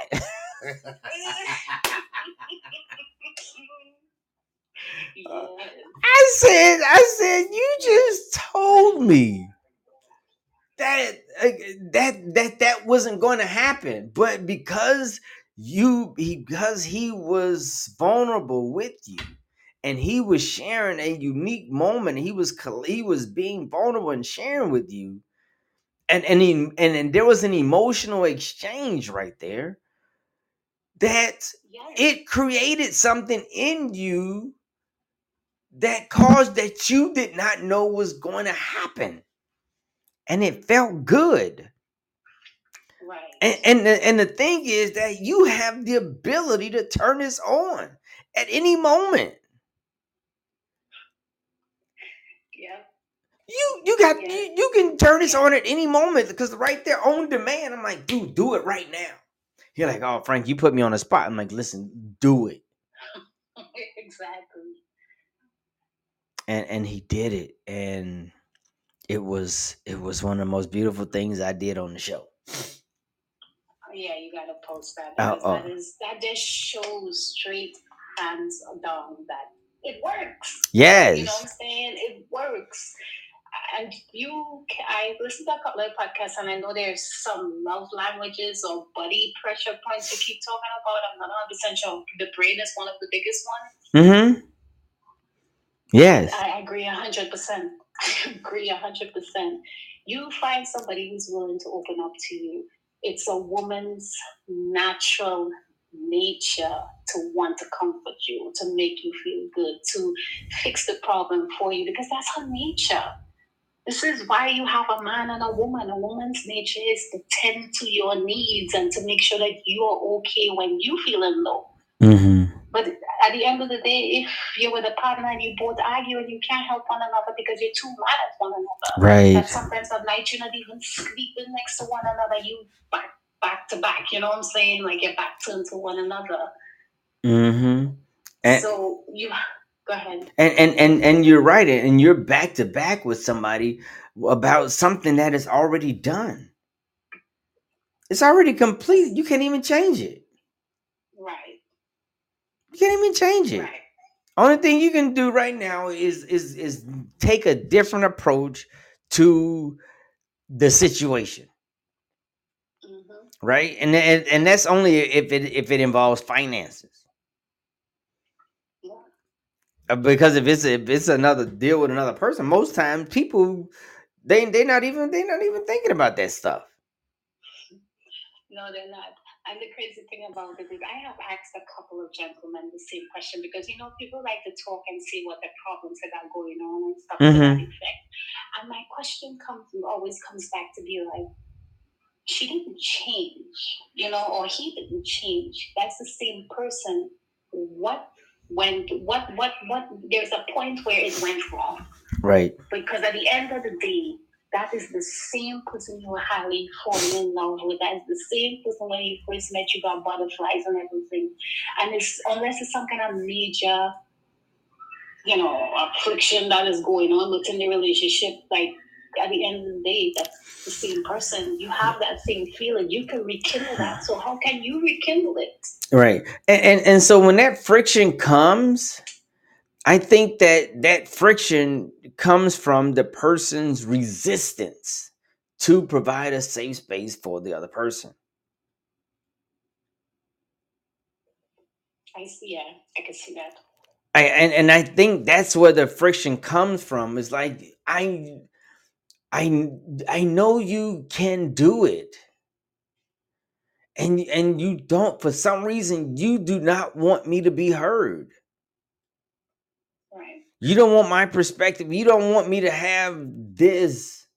Uh, I said, I said, you just told me that uh, that that that wasn't going to happen, but because you he because he was vulnerable with you, and he was sharing a unique moment, he was col- he was being vulnerable and sharing with you, and and he, and, and there was an emotional exchange right there, that Yes. it created something in you that caused that you did not know was going to happen, and it felt good. Right. And and the, and the thing is that you have the ability to turn this on at any moment. Yeah. You you got Yeah. you, you can turn this on at any moment, because right there on demand. I'm like, dude, do it right now. You're like, oh, Frank, you put me on the spot. I'm like, listen, do it. Exactly. And and he did it, and it was it was one of the most beautiful things I did on the show. Yeah, you gotta post that Uh, because that oh, is that just shows straight hands down that it works. You know what yes, I'm saying? It works. And you, I listened to a couple of podcasts, and I know there's some love languages or body pressure points you keep talking about. I'm not one hundred percent sure. The brain is one of the biggest ones. mm-hmm, And yes, I agree one hundred percent. I agree one hundred percent. You find somebody who's willing to open up to you. It's a woman's natural nature to want to comfort you, to make you feel good, to fix the problem for you, because that's her nature. This is why you have a man and a woman. A woman's nature is to tend to your needs and to make sure that you are okay when you feeling low. mm-hmm, But at the end of the day, if you're with a partner and you both argue and you can't help one another because you're too mad at one another, right, that sometimes at night you're not even sleeping next to one another, you back back to back. You know what I'm saying? Like your back turned to one another. mm-hmm, and So you go ahead. and and and, and you're right, and you're back to back with somebody about something that is already done. It's already complete. You can't even change it. Right. You can't even change it. Right. Only thing you can do right now is is is take a different approach to the situation, Mm-hmm. right? And and, and that's only if it if it involves finances. Yeah. Uh, Because if it's if it's another deal with another person, most times people they they not even they're not even thinking about that stuff. No, they're not. And the crazy thing about it is, I have asked a couple of gentlemen the same question because you know people like to talk and see what their problems that are going on and stuff to that Mm-hmm. effect. And my question comes always comes back to be like, she didn't change, you know, or he didn't change. That's the same person. What went? What what what? There's a point where it went wrong. Right. Because at the end of the day, that is the same person you were highly falling in love with. That's the same person when you first met, you got butterflies and everything. And it's unless it's some kind of major, you know, affliction that is going on within the relationship, like at the end of the day, that's the same person. You have that same feeling. You can rekindle that. So how can you rekindle it? Right. And and, and so when that friction comes, I think that that friction comes from the person's resistance to provide a safe space for the other person. I see, yeah, I can see that. I, and and I think that's where the friction comes from. Is like I I I know you can do it, and and you don't. For some reason, you do not want me to be heard. Right. You don't want my perspective. You don't want me to have this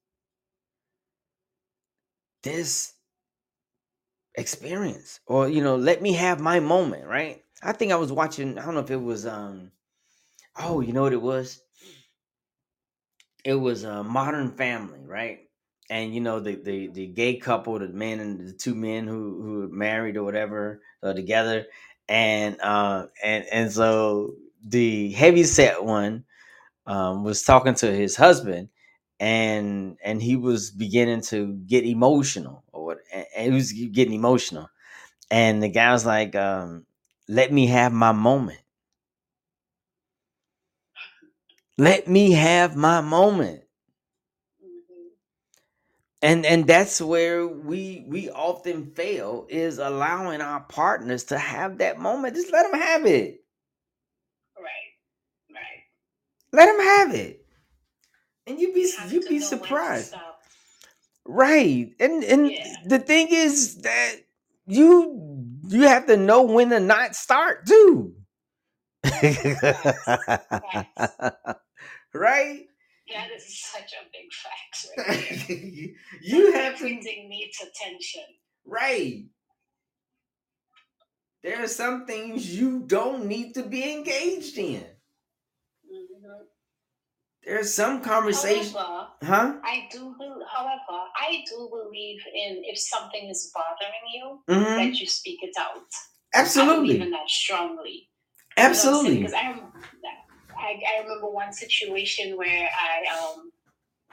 this experience, or you know, let me have my moment. Right? I think I was watching. I don't know if it was. Um. Oh, you know what it was? It was a Modern Family, right? And you know the the the gay couple, the man and the two men who who were married or whatever, uh, together, and uh and and so the heavy set one um was talking to his husband, and and he was beginning to get emotional, or what, and and he was getting emotional, and the guy was like, um, "Let me have my moment. Let me have my moment." Mm-hmm. and and that's where we we often fail, is allowing our partners to have that moment. Just let them have it. Right. Right. Let them have it, and you be You have you to be know when to surprised. stop. Right. And and Yeah. the thing is that you you have to know when to not start too. Facts. Facts. Right. That is such a big fact right there. You That have to. everything needs attention. Right. There are some things you don't need to be engaged in. Mm-hmm. There's some conversation. However, Huh? I do. bel- However, I do believe in if something is bothering you, Mm-hmm. that you speak it out. I believe in Absolutely. that strongly. You know what I'm saying? Absolutely. Because I, I, I remember one situation where I um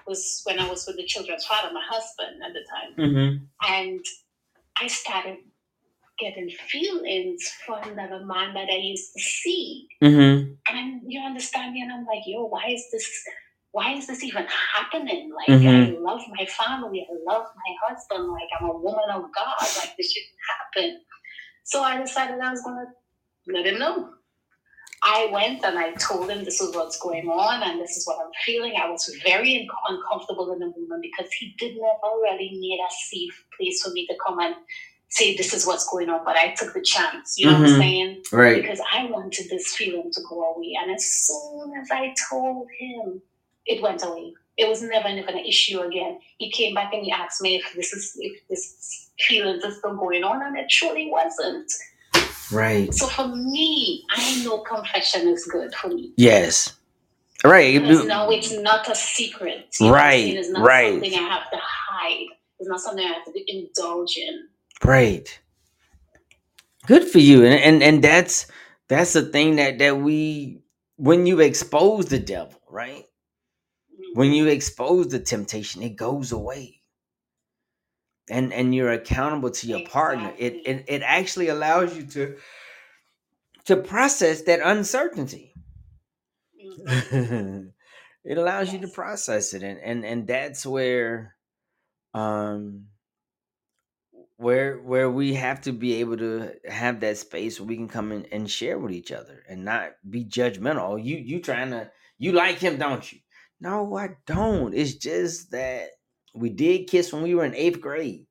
was when I was with the children's father, my husband at the time. Mm-hmm. And I started getting feelings for another man that I used to see. Mm-hmm. And you understand me? And I'm like, yo, why is this? Why is this even happening? Like, Mm-hmm. I love my family. I love my husband. Like, I'm a woman of God. Like, this shouldn't happen. So I decided I was going to let him know. I went and I told him this is what's going on and this is what I'm feeling. I was very uncomfortable in the moment because he did never really need a safe place for me to come and say this is what's going on. But I took the chance, you know mm-hmm. what I'm saying? Right. Because I wanted this feeling to go away. And as soon as I told him, it went away. It was never, never an issue again. He came back and he asked me if this is if this feelings is still going on, and it truly wasn't. Right. So for me, I know confession is good for me. Yes. Right. Because now it's not a secret. You right. Know it's not right. something I have to hide. It's not something I have to indulge in. Right. Good for you. And and, and that's that's the thing that, that we when you expose the devil, right? Mm-hmm. When you expose the temptation, it goes away. And and you're accountable to your exactly. partner. It, it it actually allows you to to process that uncertainty. Mm-hmm. It allows yes. you to process it, and and and that's where um where where we have to be able to have that space where we can come in and share with each other and not be judgmental. Oh, you you trying to you like him, don't you? No, I don't. It's just that we did kiss when we were in eighth grade.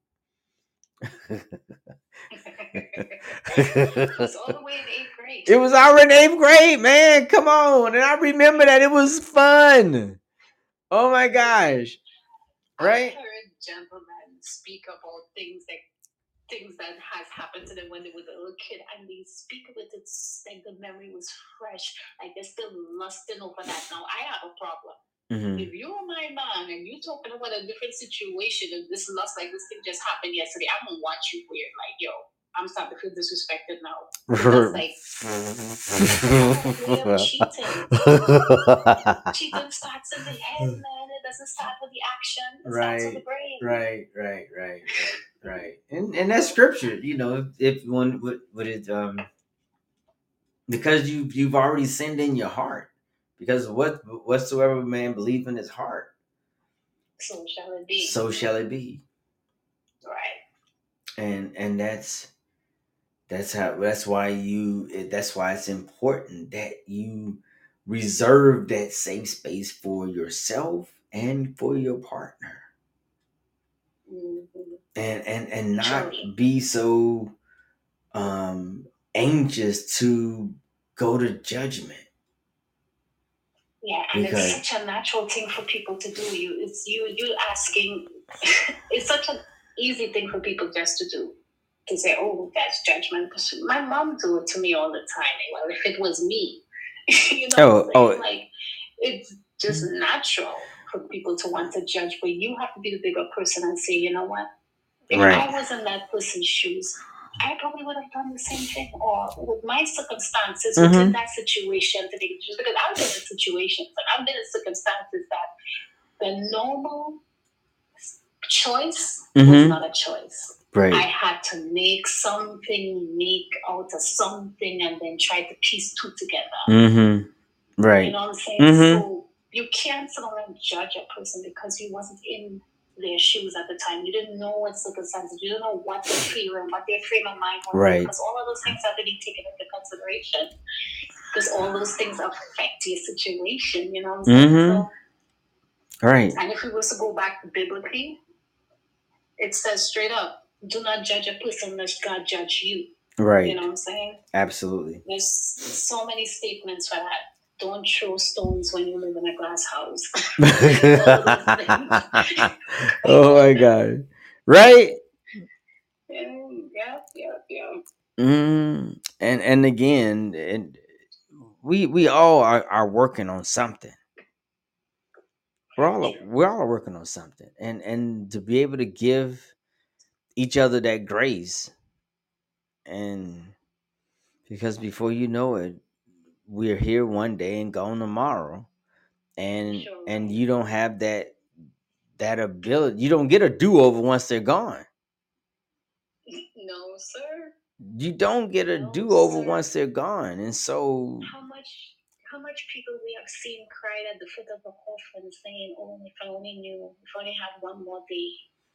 It was all the way in eighth grade. It was already in eighth grade, man. Come on. And I remember that it was fun. Oh my gosh. Right? I heard gentlemen speak about things like things that has happened to them when they were a little kid, and they speak of it. It's like the memory was fresh. Like they're still lusting over that. Now I have a problem. Mm-hmm. If you're my man and you're talking about a different situation and this lust, like this thing just happened yesterday, I'm gonna watch you weird. Like, yo, I'm starting to feel disrespected now. Because like cheating. Cheating starts in the head, man. It doesn't start with the action. It right, starts with the brain. Right, right, right, right, right. And and that's scripture, you know, if one would would it um because you you've already sinned in your heart. Because what whatsoever man believe in his heart, so shall it be. So shall it be. Right. And and that's that's how that's why you that's why it's important that you reserve that safe space for yourself and for your partner. Mm-hmm. And and and not Truly. Be so um anxious to go to judgment. Yeah, and because it's such a natural thing for people to do. You, it's you, you asking. It's such an easy thing for people just to do, to say, "Oh, that's judgment." Because my mom do it to me all the time. Well, if it was me, you know, oh, oh. Like it's just natural for people to want to judge, but you have to be the bigger person and say, you know what? If right. I was in that person's shoes, I probably would have done the same thing, or with my circumstances mm-hmm. within that situation today, just because I've been in situations and I've been in circumstances that the normal choice mm-hmm. was not a choice. Right. I had to make something make out of something and then try to piece two together. Mm-hmm. Right. You know what I'm saying? Mm-hmm. So you can't sit down and judge a person because you wasn't in their shoes at the time. You didn't know what circumstances, you didn't know what they're feeling, what their frame of mind was. Right. Because all of those things have to be taken into consideration. Because all those things affect your situation, you know what I'm saying? Mm-hmm. So, right. And if we was to go back biblically, it says straight up, do not judge a person unless God judge you. Right. You know what I'm saying? Absolutely. There's so many statements for that. Don't throw stones when you live in a glass house. Oh my God. Right? Yeah, yeah, yeah, yeah. Mm, and and again, and we we all are, are working on something. We're all we're all working on something. And and to be able to give each other that grace, and because before you know it, we're here one day and gone tomorrow. And sure. and you don't have that that ability. You don't get a do-over once they're gone. No, sir. You don't get a No, do-over sir. once they're gone. And so How much how much people we have seen cried at the foot of the coffin saying, "Oh, if I only knew, if I only had one more day."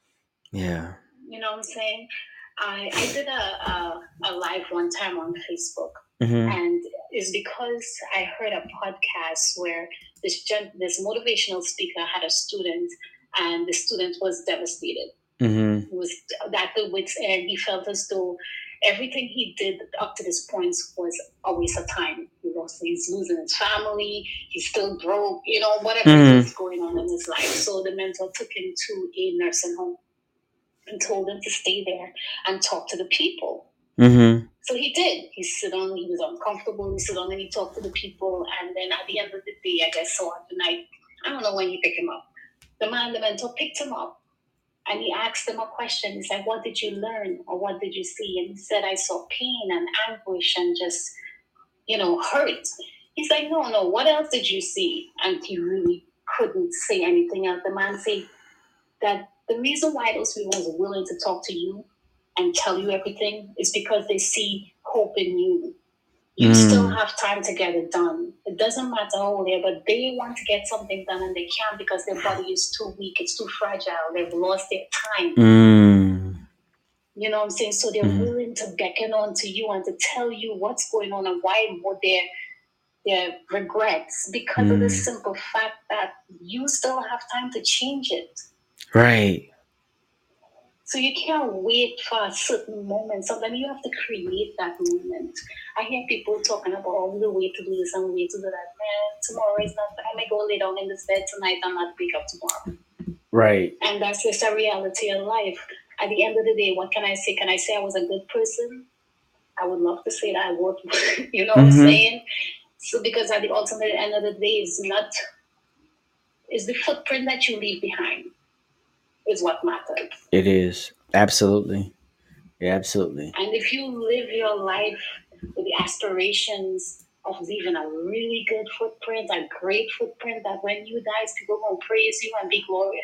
yeah. You know what I'm saying? I I did a a, a live one time on Facebook, Mm-hmm. and it's because I heard a podcast where this gen, this motivational speaker had a student, and the student was devastated. Mm-hmm. He was at the wit's end. He felt as though everything he did up to this point was a waste of time. You know, so he's losing his family. He's still broke. You know, whatever Mhm. is going on in his life. So the mentor took him to a nursing home and told him to stay there and talk to the people. Mm-hmm. So he did. He sit on. He was uncomfortable. He sit on and he talked to the people. And then at the end of the day, I guess so at the night, I don't know when he picked him up. The man, the mentor, picked him up. And he asked him a question. He said, "What did you learn or what did you see?" And he said, "I saw pain and anguish and just, you know, hurt." He's like, "No, no, what else did you see?" And he really couldn't say anything else. The man said that the reason why those people are willing to talk to you and tell you everything is because they see hope in you. You mm. still have time to get it done. It doesn't matter how old they are, but they want to get something done and they can't because their body is too weak. It's too fragile. They've lost their time. Mm. You know what I'm saying? So they're mm-hmm. willing to beckon on to you and to tell you what's going on and why what their their regrets because mm. of the simple fact that you still have time to change it. Right. So you can't wait for a certain moment. Sometimes you have to create that moment. I hear people talking about, "Oh, the way to do this and way to do that." Man, tomorrow is not. I may go lay down in this bed tonight and not wake up tomorrow. Right. And that's just a reality of life. At the end of the day, what can I say? Can I say I was a good person? I would love to say that I would. You know mm-hmm. what I'm saying? So because at the ultimate end of the day, it's not. It's the footprint that you leave behind is what matters. It is. Absolutely. Yeah, absolutely. And if you live your life with the aspirations of leaving a really good footprint, a great footprint, that when you die, people will praise you and be glory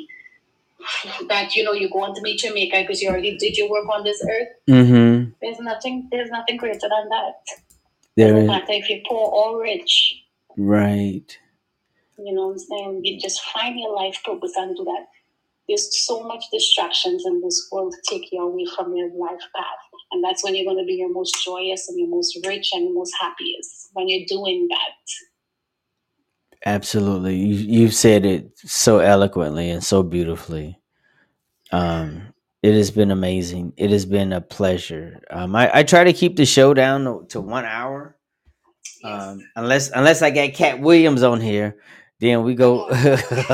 happy, that, you know, you're going to meet Jamaica because you already did your work on this earth. Mm-hmm. There's nothing, there's nothing greater than that. There no is. matter if you're poor or rich. Right. You know what I'm saying? You just find your life purpose and do that. There's so much distractions in this world to take you away from your life path. And that's when you're going to be your most joyous and your most rich and your most happiest, when you're doing that. Absolutely. You, you said it so eloquently and so beautifully. Um, it has been amazing. It has been a pleasure. Um, I, I try to keep the show down to, to one hour. Yes. Um, unless unless I got Cat Williams on here, then we go. Let me go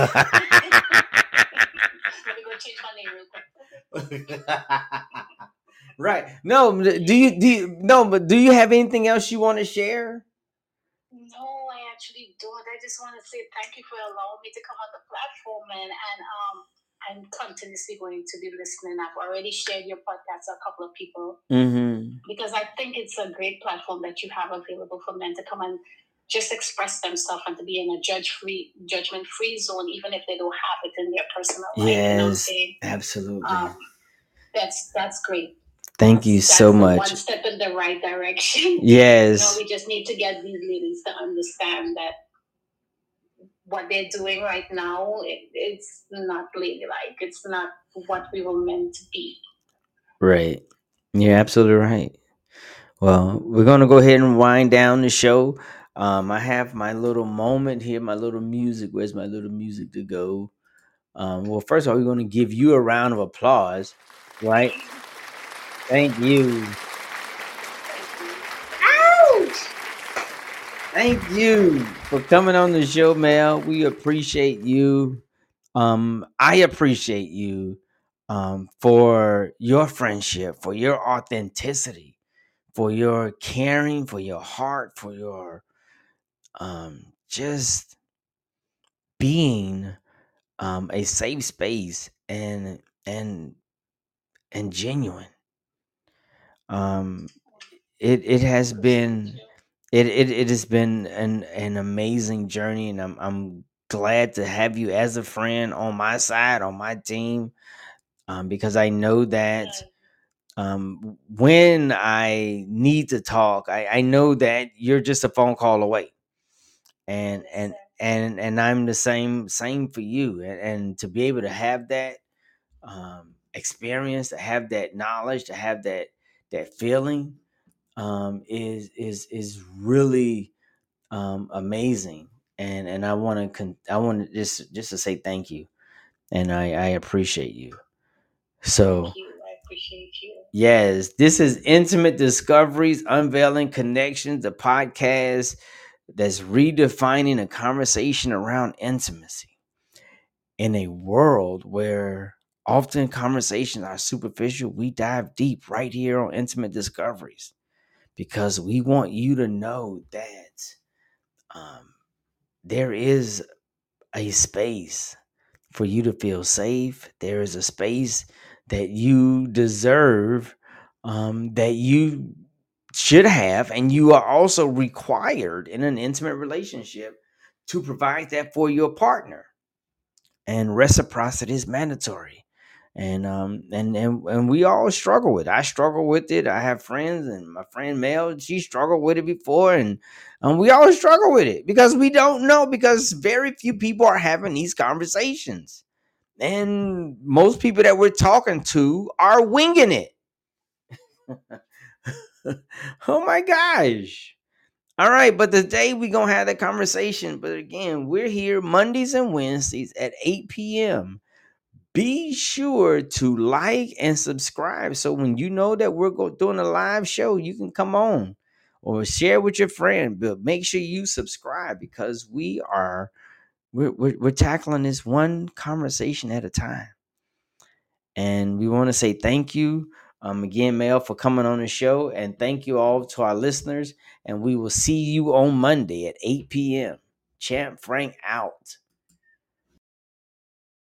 change my name real quick. Right. No, do you do you, no, but do you have anything else you want to share? No, I actually don't. I just want to say thank you for allowing me to come on the platform, and and um I'm continuously going to be listening. I've already shared your podcast to a couple of people mm-hmm. because I think it's a great platform that you have available for men to come and just express themselves and to be in a judge free, judgment free zone, even if they don't have it in their personal life. Yes, you know what I'm saying? Absolutely. Um, that's that's great. Thank you that's so much. One step in the right direction. Yes. You know, we just need to get these ladies to understand that what they're doing right now, it, it's not ladylike. It's not what we were meant to be. Right. You're absolutely right. Well, we're going to go ahead and wind down the show. Um, I have my little moment here, my little music. Where's my little music to go? Um, well, first of all, we're going to give you a round of applause, right? Thank you. Ouch! Thank you for coming on the show, Mel. We appreciate you. Um, I appreciate you um, for your friendship, for your authenticity, for your caring, for your heart, for your um, just being um, a safe space and and and genuine. Um, it it has been it, it it has been an an amazing journey, and I'm I'm glad to have you as a friend on my side, on my team, um, because I know that um, when I need to talk, I, I know that you're just a phone call away, and and and and I'm the same same for you, and, and to be able to have that um, experience, to have that knowledge, to have that that feeling um, is is is really um, amazing. And and I want to con- I want to just just to say thank you, and I I appreciate you. So Thank you. I appreciate you. yes, this is Intimate Discoveries, Unveiling Connections, the podcast that's redefining a conversation around intimacy in a world where often conversations are superficial. We dive deep right here on Intimate Discoveries because we want you to know that um, there is a space for you to feel safe. There is a space that you deserve, um, that you should have, and you are also required in an intimate relationship to provide that for your partner. And reciprocity is mandatory. And um and, and and we all struggle with it. I struggle with it. I have friends, and my friend Mel, she struggled with it before, and um, we all struggle with it because we don't know, because very few people are having these conversations. And most people that we're talking to are winging it. Oh my gosh. All right, but today we're going to have that conversation. But again, we're here Mondays and Wednesdays at eight p.m. Be sure to like and subscribe, so when you know that we're go- doing a live show, you can come on or share with your friend. But make sure you subscribe, because we are we're, we're, we're tackling this one conversation at a time. And we want to say thank you um, again, Mel, for coming on the show. And thank you all to our listeners. And we will see you on Monday at eight p.m. Champ Frank out.